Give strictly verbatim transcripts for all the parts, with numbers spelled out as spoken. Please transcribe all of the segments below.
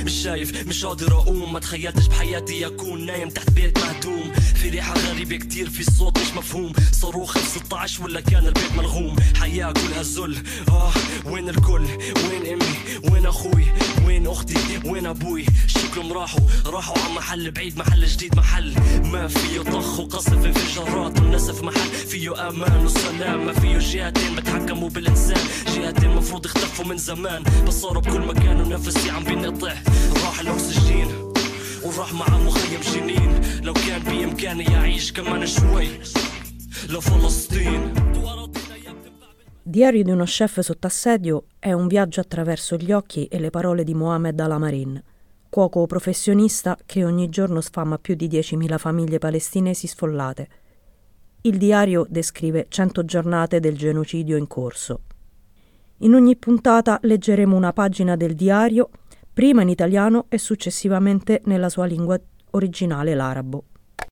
مش شايف مش قادر اقوم، ما تخيلتش بحياتي اكون نايم تحت بيت مهدوم، في ريحة غريبة كتير، في صوت مش مفهوم، صاروخ ستة عشر ولا كان البيت ملغوم، حياة كلها ذل. اه وين الكل؟ وين امي؟ وين اخوي؟ وين اختي؟ وين ابوي؟ شكلهم راحوا راحوا على محل بعيد، محل جديد، محل ما فيه طخ وقصف انفجارات والنسف، محل فيه امان وسلام، ما فيه جهتين بتحكموا بالانسان، جهتين مفروض اختفوا من زمان، بس صاروا بكل مكان ونفسي عم بينقطع، راح الاكسجين وراح مع مخيم جنين، لو كان بامكاني اعيش كمان شوي لفلسطين. Diario di uno chef sotto assedio è un viaggio attraverso gli occhi e le parole di Mohamed Al-Amarin, cuoco professionista che ogni giorno sfama più di diecimila famiglie palestinesi sfollate. Il diario descrive cento giornate del genocidio in corso. In ogni puntata leggeremo una pagina del diario, prima in italiano e successivamente nella sua lingua originale, l'arabo.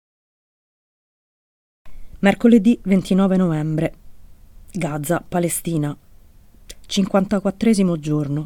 Mercoledì ventinove novembre. Gaza, Palestina. cinquantaquattresimo giorno.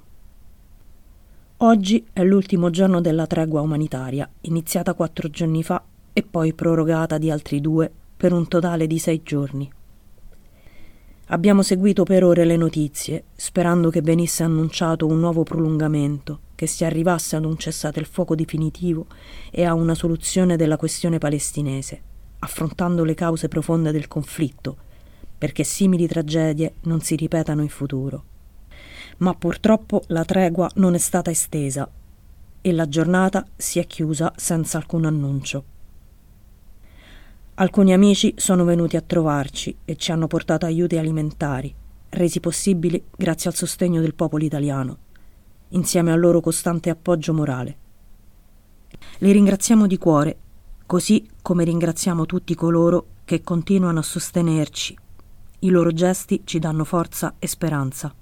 Oggi è l'ultimo giorno della tregua umanitaria, iniziata quattro giorni fa e poi prorogata di altri due per un totale di sei giorni. Abbiamo seguito per ore le notizie, sperando che venisse annunciato un nuovo prolungamento, che si arrivasse ad un cessate il fuoco definitivo e a una soluzione della questione palestinese, affrontando le cause profonde del conflitto, perché simili tragedie non si ripetano in futuro. Ma purtroppo la tregua non è stata estesa e la giornata si è chiusa senza alcun annuncio. Alcuni amici sono venuti a trovarci e ci hanno portato aiuti alimentari, resi possibili grazie al sostegno del popolo italiano, insieme al loro costante appoggio morale. Li ringraziamo di cuore, così come ringraziamo tutti coloro che continuano a sostenerci. I loro gesti ci danno forza e speranza.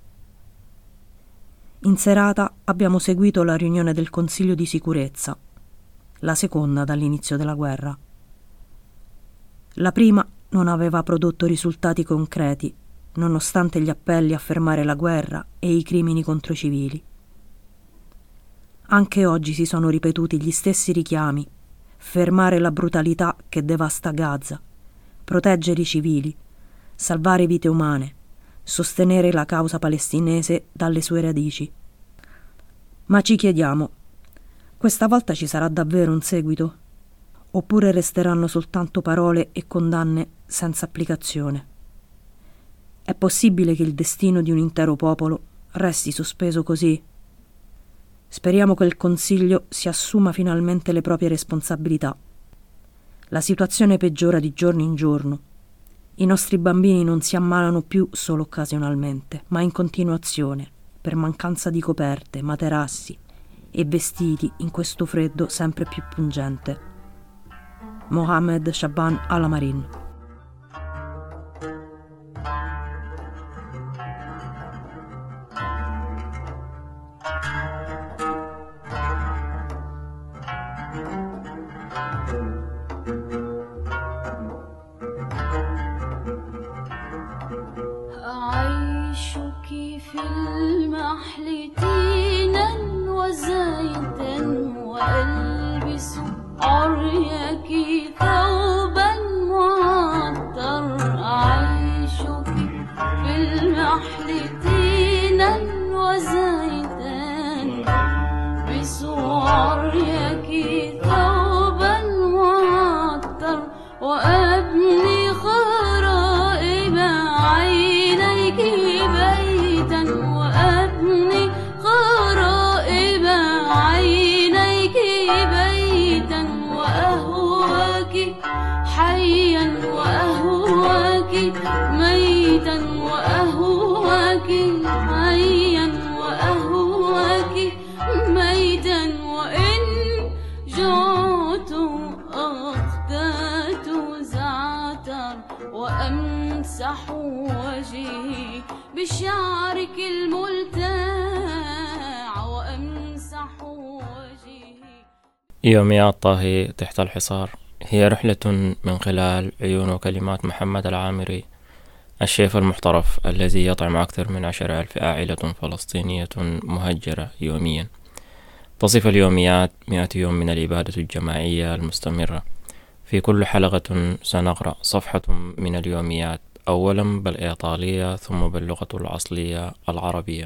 In serata abbiamo seguito la riunione del Consiglio di sicurezza, la seconda dall'inizio della guerra. La prima non aveva prodotto risultati concreti, nonostante gli appelli a fermare la guerra e i crimini contro i civili. Anche oggi si sono ripetuti gli stessi richiami: fermare la brutalità che devasta Gaza, proteggere i civili, salvare vite umane, sostenere la causa palestinese dalle sue radici. Ma ci chiediamo, questa volta ci sarà davvero un seguito? Oppure resteranno soltanto parole e condanne senza applicazione? È possibile che il destino di un intero popolo resti sospeso così? Speriamo che il Consiglio si assuma finalmente le proprie responsabilità. La situazione peggiora di giorno in giorno. I nostri bambini non si ammalano più solo occasionalmente, ma in continuazione, per mancanza di coperte, materassi e vestiti in questo freddo sempre più pungente. Mohamed Shaban Al-Amarin. يوميات طاهي تحت الحصار هي رحلة من خلال عيون وكلمات محمد العامري، الشيف المحترف الذي يطعم أكثر من عشر ألف عائلة فلسطينية مهجرة يوميا. تصف اليوميات مئة يوم من الإبادة الجماعية المستمرة. في كل حلقة سنقرأ صفحة من اليوميات، أولا بالإيطالية ثم باللغة الأصلية العربية.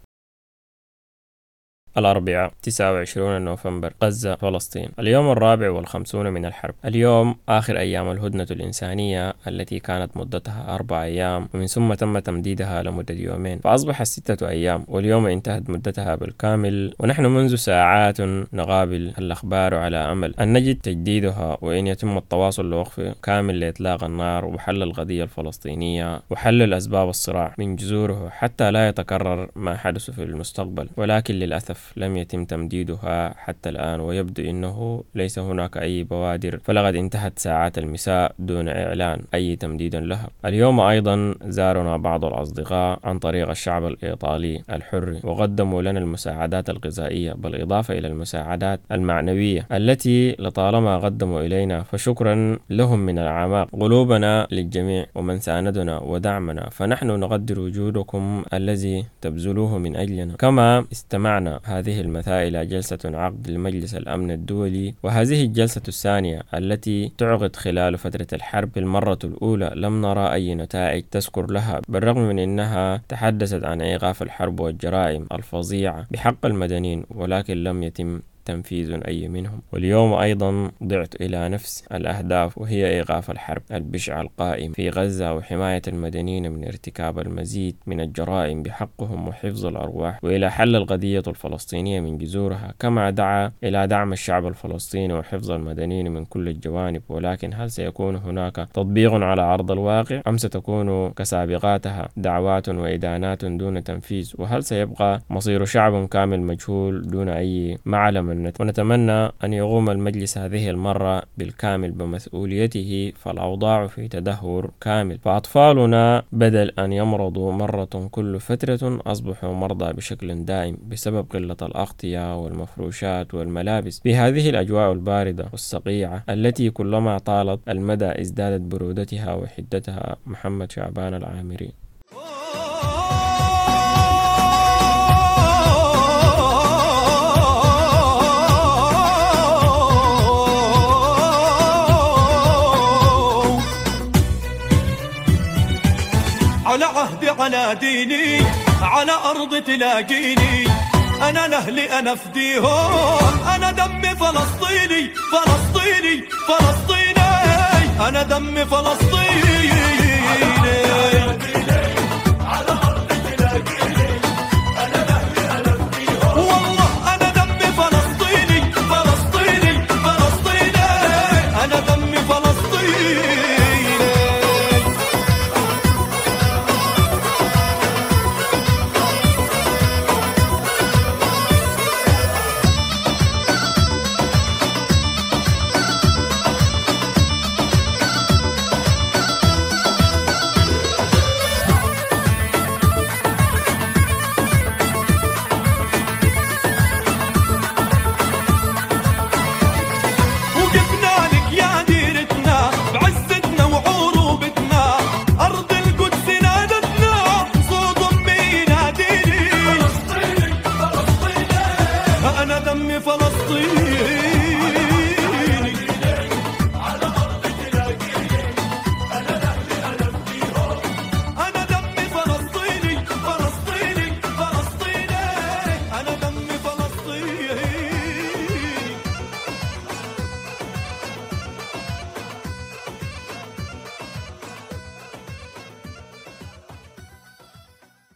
الأربعاء تسعة وعشرين نوفمبر، غزة فلسطين، اليوم الرابع والخمسون من الحرب. اليوم آخر أيام الهدنة الإنسانية التي كانت مدتها أربع أيام ومن ثم تم تمديدها لمدة يومين، فأصبحت ستة أيام، واليوم انتهت مدتها بالكامل، ونحن منذ ساعات نقابل الأخبار على أمل أن نجد تجديدها وإن يتم التواصل لوقف كامل لإطلاق النار وحل القضية الفلسطينية وحل الأسباب الصراع من جذوره حتى لا يتكرر ما حدث في المستقبل. ولكن للأسف لم يتم تمديدها حتى الآن، ويبدو أنه ليس هناك أي بوادر، فلقد انتهت ساعات المساء دون إعلان أي تمديد لها. اليوم أيضا زارنا بعض الأصدقاء عن طريق الشعب الإيطالي الحر وقدموا لنا المساعدات الغذائية بالإضافة إلى المساعدات المعنوية التي لطالما قدموا إلينا، فشكرا لهم من الأعماق. قلوبنا للجميع ومن ساندنا ودعمنا، فنحن نقدر وجودكم الذي تبذلوه من أجلنا. كما استمعنا هذه المساء إلى جلسة عقد لمجلس الأمن الدولي، وهذه الجلسة الثانية التي تعقد خلال فترة الحرب. المرة الأولى لم نرى أي نتائج تذكر لها، بالرغم من أنها تحدثت عن إيقاف الحرب والجرائم الفظيعة بحق المدنيين، ولكن لم يتم تنفيذ أي منهم. واليوم أيضا ضعت إلى نفس الأهداف، وهي إيقاف الحرب البشع القائم في غزة وحماية المدنيين من ارتكاب المزيد من الجرائم بحقهم وحفظ الأرواح، وإلى حل القضية الفلسطينية من جذورها، كما دعا إلى دعم الشعب الفلسطيني وحفظ المدنيين من كل الجوانب. ولكن هل سيكون هناك تطبيق على أرض الواقع، أم ستكون كسابقاتها دعوات وإدانات دون تنفيذ؟ وهل سيبقى مصير شعب كامل مجهول دون أي معلم؟ ونتمنى أن يقوم المجلس هذه المرة بالكامل بمسؤوليته، فالأوضاع في تدهور كامل، فأطفالنا بدل أن يمرضوا مرة كل فترة أصبحوا مرضى بشكل دائم بسبب قلة الأغطية والمفروشات والملابس في هذه الأجواء الباردة والصقيعة التي كلما طالت المدى ازدادت برودتها وحدتها. محمد شعبان العامري. على عهدي على ديني على أرض تلاقيني، أنا لأهلي أنا فديهم، أنا دمي فلسطيني فلسطيني فلسطيني، أنا دمي فلسطيني